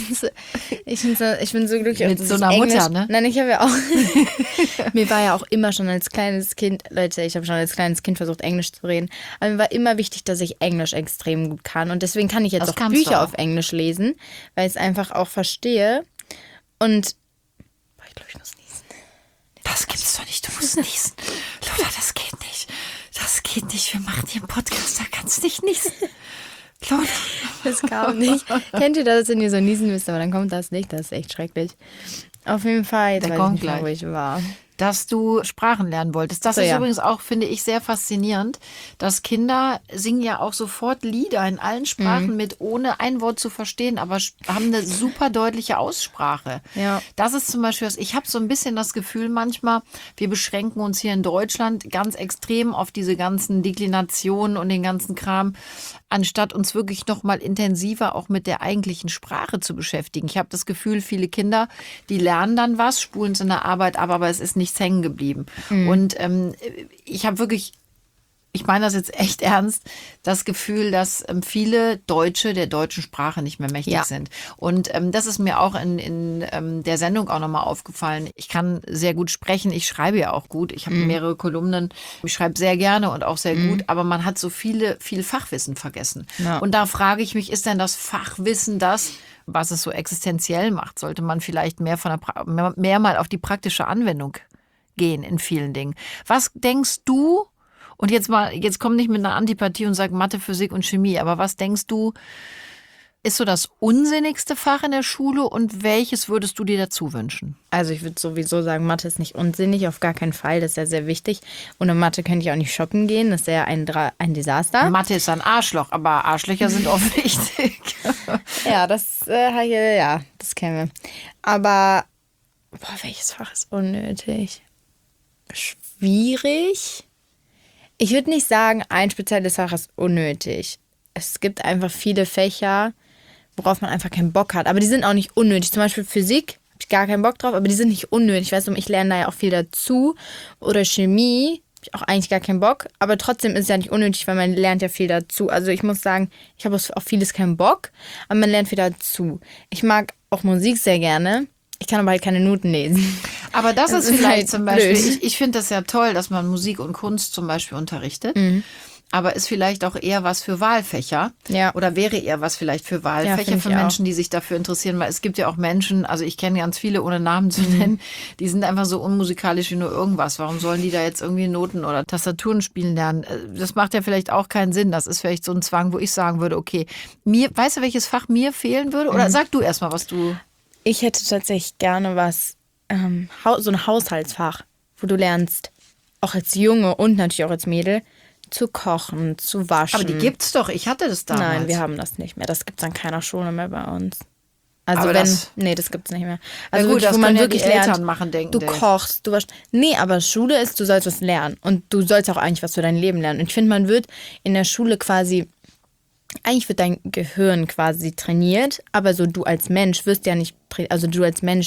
Speaker 1: Ich bin so glücklich.
Speaker 2: Mit
Speaker 1: dass
Speaker 2: so
Speaker 1: ich
Speaker 2: einer
Speaker 1: Englisch,
Speaker 2: Mutter, ne?
Speaker 1: Nein, ich habe ja auch... Mir war ja auch immer schon als kleines Kind... Leute, ich habe schon als kleines Kind versucht, Englisch zu reden. Aber mir war immer wichtig, dass ich Englisch extrem gut kann. Und deswegen kann ich jetzt
Speaker 2: Das
Speaker 1: auch
Speaker 2: kannst du
Speaker 1: Bücher
Speaker 2: auch.
Speaker 1: auf Englisch lesen, weil ich es einfach auch verstehe. Und... Boah, ich glaube, ich muss niesen.
Speaker 2: Das gibt's doch nicht, du musst niesen. Lola, das geht nicht. Das geht nicht. Wir machen hier einen Podcast, da kannst du nicht niesen. Lola.
Speaker 1: Das kam nicht. Kennt ihr das, wenn ihr so niesen müsst, aber dann kommt das nicht? Das ist echt schrecklich. Auf jeden Fall, jetzt
Speaker 2: Der
Speaker 1: weiß ich
Speaker 2: kommt
Speaker 1: nicht mehr, wo
Speaker 2: gleich.
Speaker 1: ich war.
Speaker 2: Dass du Sprachen lernen wolltest. Das
Speaker 1: So,
Speaker 2: ist
Speaker 1: ja.
Speaker 2: übrigens auch, finde ich, sehr faszinierend, dass Kinder singen ja auch sofort Lieder in allen Sprachen mit, ohne ein Wort zu verstehen, aber haben eine super deutliche Aussprache.
Speaker 1: Ja.
Speaker 2: Das ist zum Beispiel, ich habe so ein bisschen das Gefühl manchmal, wir beschränken uns hier in Deutschland ganz extrem auf diese ganzen Deklinationen und den ganzen Kram, anstatt uns wirklich noch mal intensiver auch mit der eigentlichen Sprache zu beschäftigen. Ich habe das Gefühl, viele Kinder, die lernen dann was, spulen es in der Arbeit ab, aber es ist nichts hängen geblieben. Und ich habe wirklich, ich meine das jetzt echt ernst, das Gefühl, dass viele Deutsche der deutschen Sprache nicht mehr mächtig
Speaker 1: Ja.
Speaker 2: sind. Und das ist mir auch in der Sendung auch nochmal aufgefallen. Ich kann sehr gut sprechen, ich schreibe ja auch gut. Ich habe mehrere Kolumnen, ich schreibe sehr gerne und auch sehr gut, aber man hat so viel Fachwissen vergessen.
Speaker 1: Ja.
Speaker 2: Und da frage ich mich, ist denn das Fachwissen das, was es so existenziell macht? Sollte man vielleicht mehr mal auf die praktische Anwendung gehen in vielen Dingen? Was denkst du? Und jetzt komm nicht mit einer Antipathie und sag Mathe, Physik und Chemie, aber was denkst du, ist so das unsinnigste Fach in der Schule und welches würdest du dir dazu wünschen?
Speaker 1: Also ich würde sowieso sagen, Mathe ist nicht unsinnig, auf gar keinen Fall. Das ist ja sehr wichtig. Ohne Mathe könnte ich auch nicht shoppen gehen. Das ist ja ein Desaster.
Speaker 2: Mathe ist ein Arschloch, aber Arschlöcher sind auch wichtig.
Speaker 1: Ja, das kennen wir. Aber welches Fach ist unnötig? Schwierig. Ich würde nicht sagen, ein spezielles Fach ist unnötig. Es gibt einfach viele Fächer, worauf man einfach keinen Bock hat. Aber die sind auch nicht unnötig. Zum Beispiel Physik, habe ich gar keinen Bock drauf, aber die sind nicht unnötig. Weißt du, ich lerne da ja auch viel dazu. Oder Chemie, habe ich auch eigentlich gar keinen Bock. Aber trotzdem ist es ja nicht unnötig, weil man lernt ja viel dazu. Also ich muss sagen, ich habe auf vieles keinen Bock, aber man lernt viel dazu. Ich mag auch Musik sehr gerne. Ich kann aber halt keine Noten lesen.
Speaker 2: Aber das
Speaker 1: Das
Speaker 2: ist
Speaker 1: ist
Speaker 2: vielleicht
Speaker 1: halt
Speaker 2: zum Beispiel,
Speaker 1: blöd.
Speaker 2: ich finde das ja toll, dass man Musik und Kunst zum Beispiel unterrichtet. Aber ist vielleicht auch eher was für Wahlfächer.
Speaker 1: Ja.
Speaker 2: Oder wäre eher was vielleicht für
Speaker 1: Ja,
Speaker 2: Wahlfächer
Speaker 1: finde
Speaker 2: für
Speaker 1: ich
Speaker 2: Menschen, die sich dafür interessieren. Weil es gibt ja auch Menschen, also ich kenne ganz viele, ohne Namen zu nennen, die sind einfach so unmusikalisch wie nur irgendwas. Warum sollen die da jetzt irgendwie Noten oder Tastaturen spielen lernen? Das macht ja vielleicht auch keinen Sinn. Das ist vielleicht so ein Zwang, wo ich sagen würde, okay, weißt du, welches Fach mir fehlen würde? Oder sag du erstmal, was du...
Speaker 1: Ich hätte tatsächlich gerne was, so ein Haushaltsfach, wo du lernst, auch als Junge und natürlich auch als Mädel, zu kochen, zu waschen.
Speaker 2: Aber die gibt's doch. Ich hatte das damals.
Speaker 1: Nein, wir haben das nicht mehr. Das gibt es an keiner Schule mehr bei uns. Also
Speaker 2: Aber
Speaker 1: nee, das gibt's nicht mehr.
Speaker 2: Ja
Speaker 1: Also
Speaker 2: gut,
Speaker 1: wirklich,
Speaker 2: das
Speaker 1: wo man
Speaker 2: können ja
Speaker 1: wirklich
Speaker 2: die Eltern
Speaker 1: lernt,
Speaker 2: machen, denken
Speaker 1: du
Speaker 2: die.
Speaker 1: kochst, du waschst. Nee, aber Schule ist, du sollst was lernen. Und du sollst auch eigentlich was für dein Leben lernen. Und ich finde, man wird in der Schule eigentlich wird dein Gehirn quasi trainiert, aber so du als Mensch wirst ja nicht, also du als Mensch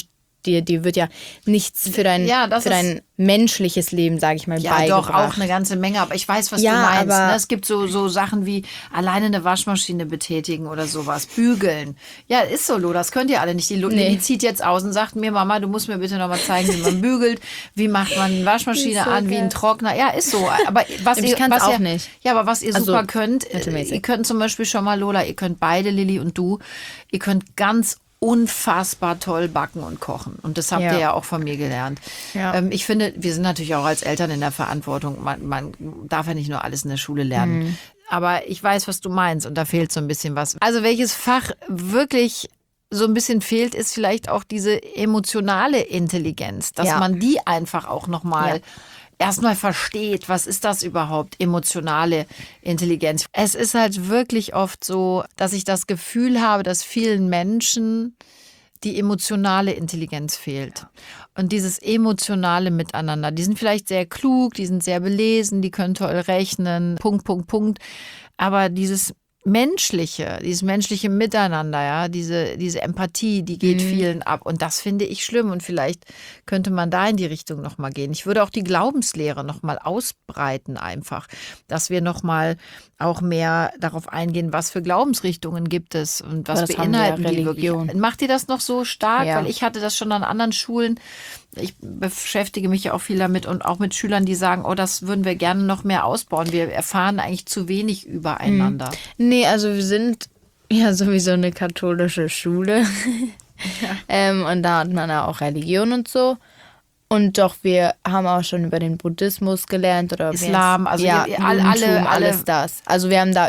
Speaker 1: dir wird ja nichts für dein menschliches Leben, sage ich mal, beigebracht.
Speaker 2: Ja, doch, auch eine ganze Menge. Aber ich weiß, was du meinst.
Speaker 1: Aber
Speaker 2: Ne? Es gibt so Sachen wie alleine eine Waschmaschine betätigen oder sowas. Bügeln. Ja, ist so, Lo. Das könnt ihr alle nicht. Die zieht jetzt aus und sagt mir, Mama, du musst mir bitte nochmal zeigen, wie man bügelt, wie macht man eine Waschmaschine an, wie ein Trockner. Ja, ist so. Aber
Speaker 1: ich kann es auch nicht.
Speaker 2: Ja, aber was ihr super könnt,
Speaker 1: mittelmäßig.
Speaker 2: ihr könnt zum Beispiel schon mal, Lola, ihr könnt beide, Lilly und du, ihr könnt ganz unfassbar toll backen und kochen. Und das habt ihr ja auch von mir gelernt.
Speaker 1: Ja.
Speaker 2: Ich finde, wir sind natürlich auch als Eltern in der Verantwortung. Man darf ja nicht nur alles in der Schule lernen. Aber ich weiß, was du meinst und da fehlt so ein bisschen was. Also welches Fach wirklich so ein bisschen fehlt, ist vielleicht auch diese emotionale Intelligenz, dass man die einfach auch nochmal erstmal versteht, was ist das überhaupt, emotionale Intelligenz. Es ist halt wirklich oft so, dass ich das Gefühl habe, dass vielen Menschen die emotionale Intelligenz fehlt. Und dieses emotionale Miteinander, die sind vielleicht sehr klug, die sind sehr belesen, die können toll rechnen, Punkt. Aber dieses menschliche Miteinander, ja, diese Empathie, die geht vielen ab. Und das finde ich schlimm. Und vielleicht könnte man da in die Richtung nochmal gehen. Ich würde auch die Glaubenslehre nochmal ausbreiten einfach, dass wir nochmal auch mehr darauf eingehen, was für Glaubensrichtungen gibt es und was beinhalten die wirklich. Macht ihr das noch so stark?
Speaker 1: Ja.
Speaker 2: Weil ich hatte das schon an anderen Schulen. Ich beschäftige mich ja auch viel damit und auch mit Schülern, die sagen, oh, das würden wir gerne noch mehr ausbauen. Wir erfahren eigentlich zu wenig übereinander.
Speaker 1: Nee, also wir sind ja sowieso eine katholische Schule. Und da hat man ja auch Religion und so. Und doch, wir haben auch schon über den Buddhismus gelernt oder
Speaker 2: Islam, also
Speaker 1: alle alles das. Also wir haben da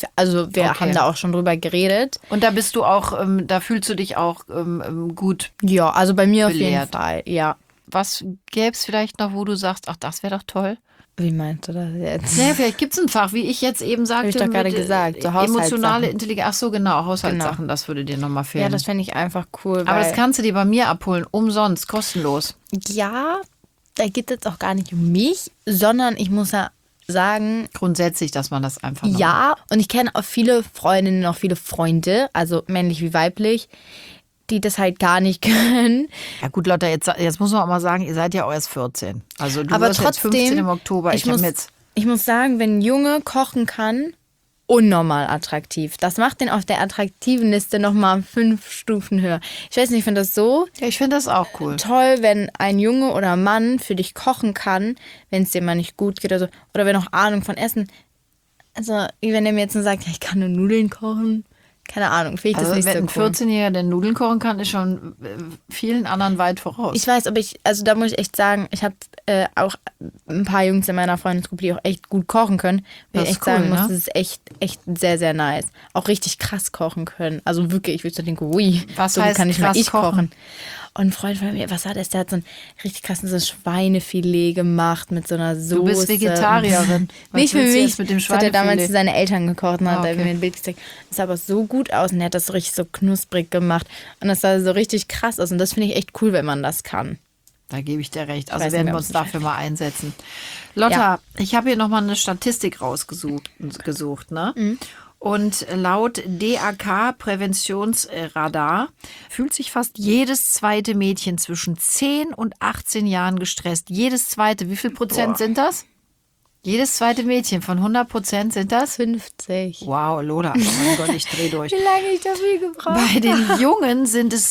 Speaker 1: haben da auch schon drüber geredet.
Speaker 2: Und da bist du auch, da fühlst du dich auch gut.
Speaker 1: Ja, also bei mir
Speaker 2: belehrt.
Speaker 1: auf jeden Fall, ja.
Speaker 2: Was gäbe es vielleicht noch, wo du sagst, ach, das wäre doch toll?
Speaker 1: Wie meinst du das jetzt?
Speaker 2: Naja, vielleicht gibt es ein Fach, wie ich jetzt eben sagte.
Speaker 1: Habe ich doch gerade gesagt, so
Speaker 2: emotionale Intelligenz. Ach so, genau, Haushaltssachen, das würde dir nochmal fehlen.
Speaker 1: Ja, das fände ich einfach cool.
Speaker 2: Aber das kannst du dir bei mir abholen, umsonst, kostenlos.
Speaker 1: Ja, da geht es jetzt auch gar nicht um mich, sondern ich muss ja sagen...
Speaker 2: Grundsätzlich, dass man das einfach noch
Speaker 1: Ja, und ich kenne auch viele Freundinnen, auch viele Freunde, also männlich wie weiblich, die das halt gar nicht können.
Speaker 2: Ja gut, Lotta, jetzt muss man auch mal sagen, ihr seid ja auch erst 14. Also du
Speaker 1: aber
Speaker 2: wirst
Speaker 1: trotzdem,
Speaker 2: jetzt 15 im Oktober.
Speaker 1: Ich muss sagen, wenn ein Junge kochen kann, unnormal attraktiv. Das macht den auf der attraktiven Liste nochmal 5 Stufen höher. Ich weiß nicht, ich finde das so
Speaker 2: Ja, ich finde das auch cool.
Speaker 1: toll, wenn ein Junge oder Mann für dich kochen kann, wenn es dir mal nicht gut geht oder so. Oder wenn auch Ahnung von Essen. Also, wenn er mir jetzt nur sagt, ja, ich kann nur Nudeln kochen. Keine Ahnung, finde ich das nicht so cool.
Speaker 2: Wenn ein 14-Jähriger, der Nudeln kochen kann, ist schon vielen anderen weit voraus.
Speaker 1: Ich weiß, aber da muss ich echt sagen, ich habe auch ein paar Jungs in meiner Freundesgruppe, die auch echt gut kochen können. Weil ich echt sagen muss, das ist echt sehr, sehr nice. Auch richtig krass kochen können. Also wirklich, ich würde so denken, ui,
Speaker 2: was
Speaker 1: so
Speaker 2: heißt
Speaker 1: kann ich mal
Speaker 2: krass kochen?
Speaker 1: Und ein Freund von mir, was hat er? Der hat so ein richtig krasses Schweinefilet gemacht mit so einer Soße.
Speaker 2: Du bist Vegetarierin.
Speaker 1: Nicht für mich.
Speaker 2: Mit dem
Speaker 1: das hat er damals
Speaker 2: Schweinefilet?
Speaker 1: für seine Eltern gekocht und hat
Speaker 2: Okay.
Speaker 1: mir ein Bild gezeigt. Das sah aber so gut aus und er hat das so richtig so knusprig gemacht. Und das sah so richtig krass aus. Und das finde ich echt cool, wenn man das kann.
Speaker 2: Da gebe ich dir recht. Also
Speaker 1: weiß
Speaker 2: werden
Speaker 1: nicht,
Speaker 2: wir
Speaker 1: ob
Speaker 2: uns
Speaker 1: es
Speaker 2: dafür mal einsetzen. Lotta, ich habe hier nochmal eine Statistik rausgesucht. Ne? Und laut DAK Präventionsradar fühlt sich fast jedes zweite Mädchen zwischen 10 und 18 Jahren gestresst. Jedes zweite. Wie viel Prozent sind das? Jedes zweite Mädchen von 100% sind das?
Speaker 1: 50.
Speaker 2: Wow, Lola, oh mein Gott, ich drehe durch.
Speaker 1: Wie lange ich dafür gebraucht
Speaker 2: Bei den Jungen sind es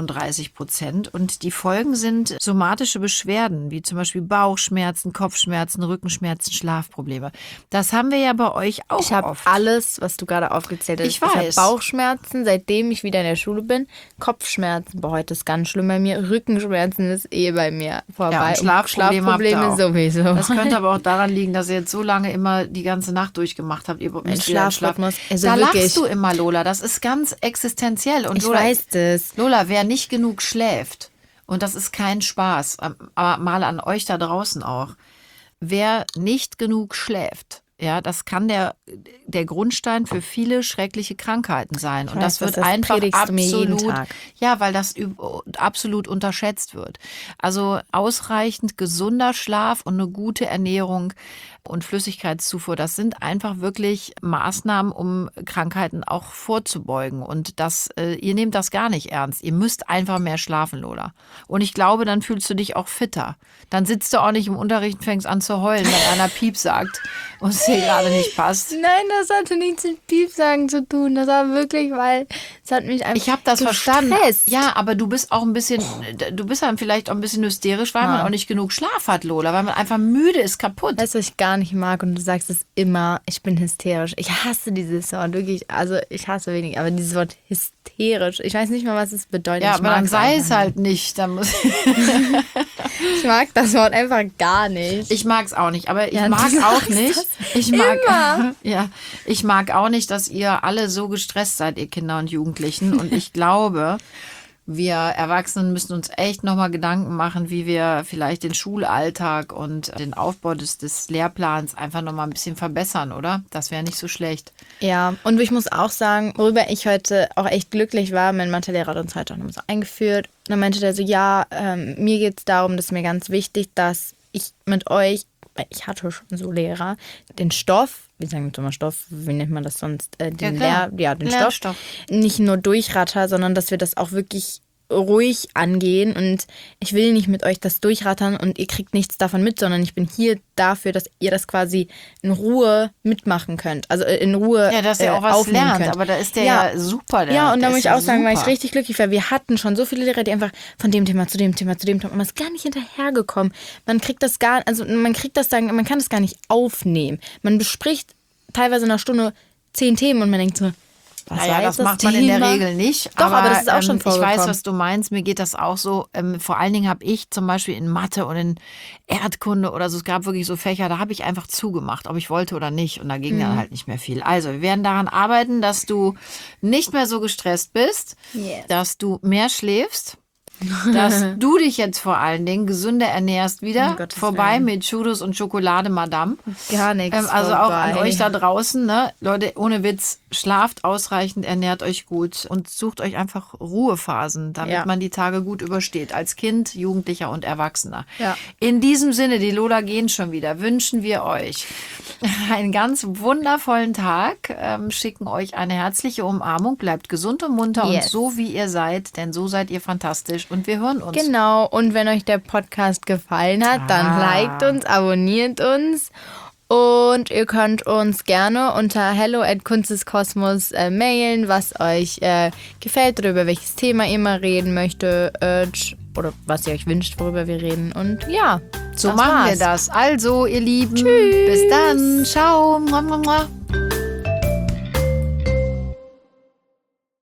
Speaker 2: 37% und die Folgen sind somatische Beschwerden, wie zum Beispiel Bauchschmerzen, Kopfschmerzen, Rückenschmerzen, Schlafprobleme. Das haben wir ja bei euch auch
Speaker 1: Ich habe
Speaker 2: oft.
Speaker 1: alles, was du gerade aufgezählt hast.
Speaker 2: Ich weiß.
Speaker 1: Ich habe Bauchschmerzen, seitdem ich wieder in der Schule bin. Kopfschmerzen, boah, heute ist ganz schlimm bei mir. Rückenschmerzen ist bei mir vorbei.
Speaker 2: Ja, und
Speaker 1: Und
Speaker 2: Schlafprobleme habt ihr auch.
Speaker 1: sowieso.
Speaker 2: Das könnte aber auch daran liegen, dass ihr jetzt so lange immer die ganze Nacht durchgemacht habt. Ihr müsst wieder
Speaker 1: Schlafrhythmus, also
Speaker 2: da
Speaker 1: wirklich.
Speaker 2: lachst du immer, Lola. Das ist ganz existenziell. Und
Speaker 1: Ich
Speaker 2: Lola,
Speaker 1: weiß das.
Speaker 2: Lola, wer nicht genug schläft, und das ist kein Spaß, aber mal an euch da draußen auch, wer nicht genug schläft, ja, das kann der Grundstein für viele schreckliche Krankheiten sein. Und das wird einfach
Speaker 1: predigst du mir jeden
Speaker 2: absolut,
Speaker 1: Tag.
Speaker 2: ja, weil das absolut unterschätzt wird. Also ausreichend gesunder Schlaf und eine gute Ernährung und Flüssigkeitszufuhr, das sind einfach wirklich Maßnahmen, um Krankheiten auch vorzubeugen. Und ihr nehmt das gar nicht ernst. Ihr müsst einfach mehr schlafen, Lola. Und ich glaube, dann fühlst du dich auch fitter. Dann sitzt du auch nicht im Unterricht und fängst an zu heulen, wenn einer Piep sagt und es dir gerade nicht passt.
Speaker 1: Nein, das hatte nichts mit Piepsagen zu tun. Das war wirklich, weil es hat mich einfach
Speaker 2: Ich habe das verstanden.
Speaker 1: gestresst.
Speaker 2: Ja, aber du bist dann vielleicht auch ein bisschen hysterisch, weil man auch nicht genug Schlaf hat, Lola, weil man einfach müde ist, kaputt.
Speaker 1: Weißt du, was ich gar nicht mag und du sagst es immer, ich bin hysterisch. Ich hasse dieses Wort, wirklich, also ich hasse wenig, aber dieses Wort hysterisch, ich weiß nicht mal, was es bedeutet.
Speaker 2: Ja,
Speaker 1: ich
Speaker 2: aber dann
Speaker 1: mag's
Speaker 2: sei
Speaker 1: einfach
Speaker 2: es halt nicht. Dann muss
Speaker 1: Ich mag das Wort einfach gar nicht.
Speaker 2: Ich mag es auch nicht, aber ich
Speaker 1: Ja,
Speaker 2: mag
Speaker 1: du
Speaker 2: auch
Speaker 1: sagst
Speaker 2: nicht.
Speaker 1: das
Speaker 2: Ich mag,
Speaker 1: immer.
Speaker 2: ja, ich mag auch nicht, dass ihr alle so gestresst seid, ihr Kinder und Jugendlichen. Und ich glaube, wir Erwachsenen müssen uns echt nochmal Gedanken machen, wie wir vielleicht den Schulalltag und den Aufbau des Lehrplans einfach nochmal ein bisschen verbessern, oder? Das wäre nicht so schlecht.
Speaker 1: Ja, und ich muss auch sagen, worüber ich heute auch echt glücklich war, mein Mathelehrer hat uns heute auch noch so eingeführt. Und dann meinte der so, ja, mir geht es darum, das ist mir ganz wichtig, dass ich mit euch, weil ich hatte schon so Lehrer, den Stoff, wie sagen wir immer Stoff, wie nennt man das sonst? Den
Speaker 2: Lernstoff.
Speaker 1: Stoff nicht nur durchratter, sondern dass wir das auch wirklich ruhig angehen und ich will nicht mit euch das durchrattern und ihr kriegt nichts davon mit, sondern ich bin hier dafür, dass ihr das quasi in Ruhe mitmachen könnt. Also in Ruhe
Speaker 2: Ja, dass ihr auch was lernt,
Speaker 1: könnt.
Speaker 2: aber da ist der ja super.
Speaker 1: Ja, und da
Speaker 2: der
Speaker 1: muss
Speaker 2: ist
Speaker 1: ich
Speaker 2: ja
Speaker 1: auch sagen, war ich
Speaker 2: super.
Speaker 1: richtig glücklich, weil wir hatten schon so viele Lehrer, die einfach von dem Thema zu dem Thema zu dem Thema, und man ist gar nicht hinterhergekommen. Man kriegt das man kann das gar nicht aufnehmen. Man bespricht teilweise in einer Stunde 10 Themen und man denkt so, was war
Speaker 2: Naja,
Speaker 1: jetzt
Speaker 2: das macht man in der Regel nicht.
Speaker 1: Doch, aber das ist auch schon
Speaker 2: ich
Speaker 1: vorgekommen.
Speaker 2: weiß, was du meinst. Mir geht das auch so. Vor allen Dingen habe ich zum Beispiel in Mathe und in Erdkunde oder so, es gab wirklich so Fächer, da habe ich einfach zugemacht, ob ich wollte oder nicht. Und da ging dann halt nicht mehr viel. Also, wir werden daran arbeiten, dass du nicht mehr so gestresst bist,
Speaker 1: Yes.
Speaker 2: dass du mehr schläfst. Dass du dich jetzt vor allen Dingen gesünder ernährst wieder.
Speaker 1: Um Gottes
Speaker 2: Vorbei
Speaker 1: Willen.
Speaker 2: mit Churros und Schokolade, Madame.
Speaker 1: Gar nichts.
Speaker 2: Also auch an
Speaker 1: vorbei.
Speaker 2: euch da draußen, ne? Leute, ohne Witz, schlaft ausreichend, ernährt euch gut und sucht euch einfach Ruhephasen, damit man die Tage gut übersteht. Als Kind, Jugendlicher und Erwachsener.
Speaker 1: Ja.
Speaker 2: In diesem Sinne, die Lola gehen schon wieder, wünschen wir euch einen ganz wundervollen Tag, schicken euch eine herzliche Umarmung, bleibt gesund und munter und
Speaker 1: Yes.
Speaker 2: so wie ihr seid, denn so seid ihr fantastisch und wir hören uns.
Speaker 1: Genau, und wenn euch der Podcast gefallen hat, dann liked uns, abonniert uns und ihr könnt uns gerne unter hello@kunstdeskosmos mailen, was euch gefällt oder über welches Thema ihr mal reden möchtet oder was ihr euch wünscht, worüber wir reden. Und ja,
Speaker 2: So
Speaker 1: das
Speaker 2: machen wir
Speaker 1: war's.
Speaker 2: das. Also, ihr Lieben,
Speaker 1: Tschüss.
Speaker 2: bis dann. Ciao. Mua, mua, mua.